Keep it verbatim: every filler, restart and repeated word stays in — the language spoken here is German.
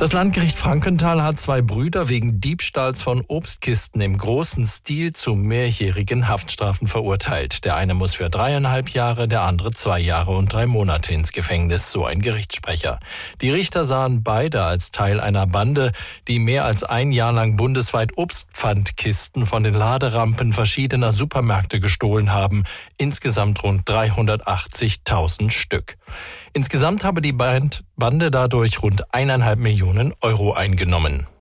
Das Landgericht Frankenthal hat zwei Brüder wegen Diebstahls von Obstkisten im großen Stil zu mehrjährigen Haftstrafen verurteilt. Der eine muss für dreieinhalb Jahre, der andere zwei Jahre und drei Monate ins Gefängnis, so ein Gerichtssprecher. Die Richter sahen beide als Teil einer Bande, die mehr als ein Jahr lang bundesweit Obstpfandkisten von den Laderampen verschiedener Supermärkte gestohlen haben. Insgesamt rund dreihundertachtzigtausend Stück. Insgesamt habe die Bande dadurch rund eineinhalb Millionen Euro eingenommen.